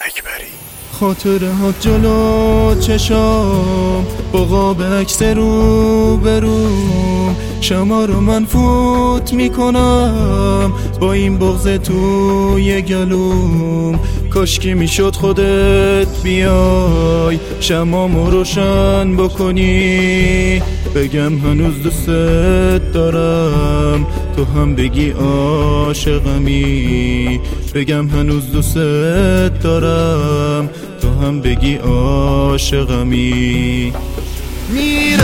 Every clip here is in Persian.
اکبری. خاطره ها جلو چشام، با قاب عکس رو بروم، شما رو من فوت میکنم با این بغض توی گلوم. کاشکی میشد خودت بیای شمامو روشن بکنی، بگم هنوز دوست دارم تو هم بگی عاشقمی، بگم هنوز دوست دارم تو هم بگی عاشقمی. میرم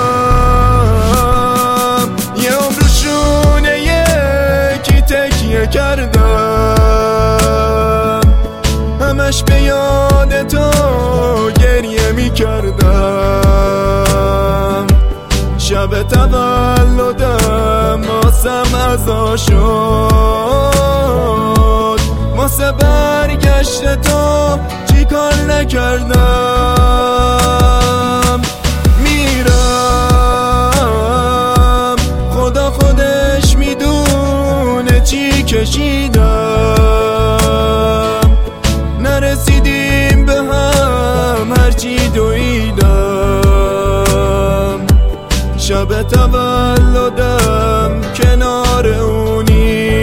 یه عمرشونه یکی تکیه کردم، همش به یاد تو گریه میکردم. شب تولدم واسم عزا شد، واسه برگشت تو چی کار نکردم. میرم خدا خودش میدونه چی کشیدم، نرسیدیم به هم هرچی دویدم. شب تولدم کنار اونی،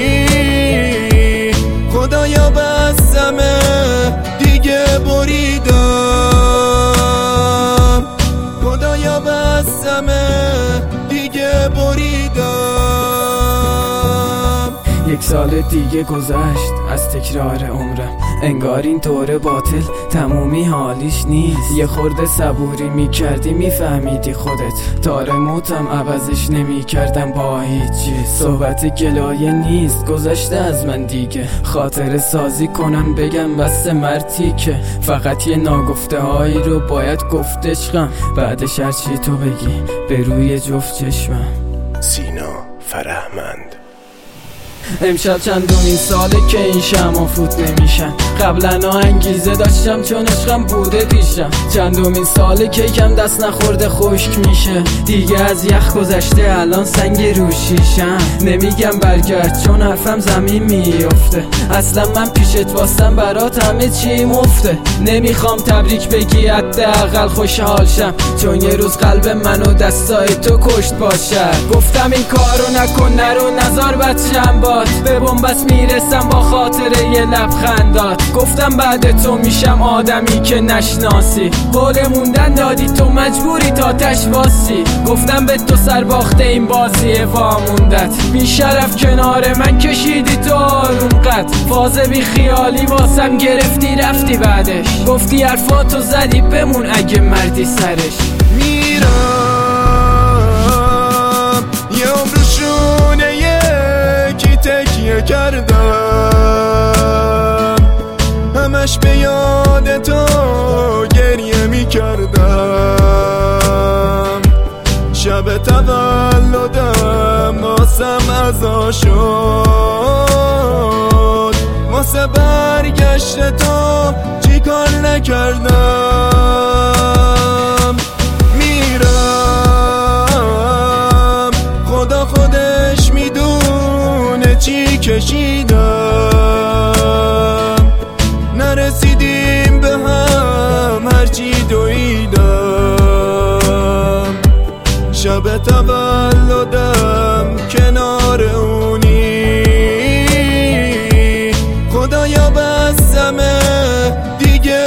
خدایا بسمه دیگه بریدم، خدایا بسمه دیگه بریدم. یک سال دیگه گذشت از تکرار عمرم، انگار این طور باطل تمومی حالیش نیست. یه خورده صبوری میکردی میفهمیدی خودت، تار موتم عوضش نمیکردم با هیچ چیز. صحبت گلایه نیست گذشته از من دیگه، خاطر سازی کنم بگم بس مرتی که فقط یه ناگفته هایی رو باید گفت عشقم، بعدش هرچی تو بگی به روی جفت چشمم. سینا فرهمند. امشب چندمین ساله که این شمع فوت نمیشن، قبلا انگیزه داشتم چون عشقم بوده پیشم. چندمین ساله که کم دست نخورده خشک میشه، دیگه از یخ گذشته الان سنگ روشیشم. نمیگم برگرد چون حرفم زمین میفته، اصلا من پیشت واسم برات همه چی مفته. نمیخوام تبریک بگی حداقل خوشحال شم، چون یه روز قلب منو دستای تو کشت باشه. گفتم این کارو نکن نرو نزار بچم باد، به بنبست میرسم با خاطره یه لبخندات. گفتم بعد تو میشم آدمی که نشناسی، قول موندن دادی تو مجبوری تا تش واسی. گفتم به تو سر باخته این بازی واموندت، بی شرف کنار من کشیدی تو آروم قد. فاز بی خیالی واسم گرفتی رفتی بعدش، گفتی حرفاتو زدی بمون اگه مردی سرش. میرم یه عمرشونه یکی تکیه کردم، همش به یاد تو گریه میکردم. شب تولدم واسم عزا شد، واسه برگشت تو چی کار نکردم. میرم خدا خودش میدونه چی کشیدم، نرسیدیم به هم هرچی دویدم. شب تولدم کنار اونی، خدایا بسمه دیگه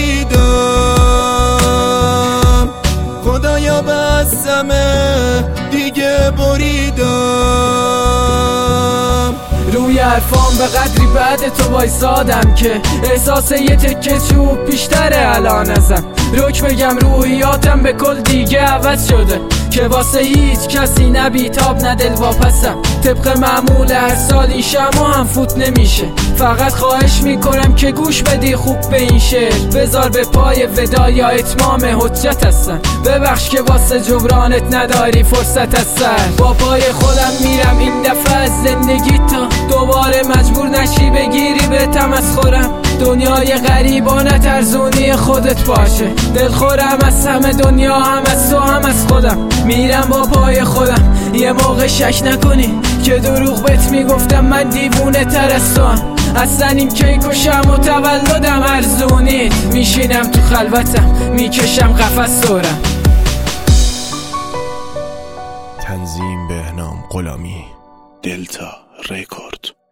بریدم، خدایا بسمه دیگه بریدم. روی حرفام به قدری بعد تو وایسادم که احساس یه تکه چوب بیشتره الان ازم. روک بگم روحیاتم به کل دیگه عوض شده، که واسه هیچ کسی نه بیتاب نه دل واپسم. طبق معمول هر سال این شمع هم فوت نمیشه، فقط خواهش میکنم که گوش بدی خوب به این شعر. بذار به پای ودا یا اتمام حجت هستن، ببخش که واسه جبرانت نداری فرصت از سر. با پای خودم میرم این دفعه از زندگی تا دوباره مجبور نشی بگیری به تمسخرم. دنیای غریبانه ترزونی خودت باشه، دلخورم از همه دنیا، هم از تو هم از خودم. میرم با پای خودم، یه موقع شک نکنی که دروغ بهت میگفتم من دیوونه تر از تو هم. اصلا این کیکوشم و تولدم ارزونید. میشینم تو خلوتم میکشم قفس سورم. تنظیم بهنام غلامی، دلتا رکورد.